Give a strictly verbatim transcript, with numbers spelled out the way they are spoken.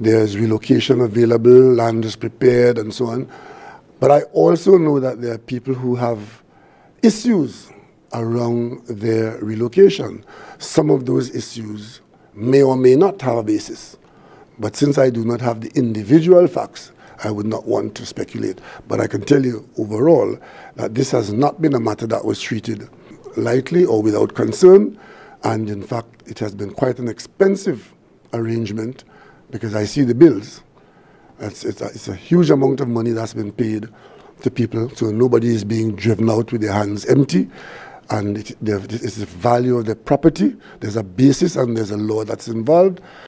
there's relocation available, land is prepared, and so on. But I also know that there are people who have issues around their relocation. Some of those issues may or may not have a basis. But since I do not have the individual facts, I would not want to speculate. But I can tell you overall that this has not been a matter that was treated lightly or without concern. And in fact, it has been quite an expensive arrangement because I see the bills. It's, it's, a, it's a huge amount of money that's been paid to people, so nobody is being driven out with their hands empty. And it, it's the value of the property. There's a basis and there's a law that's involved.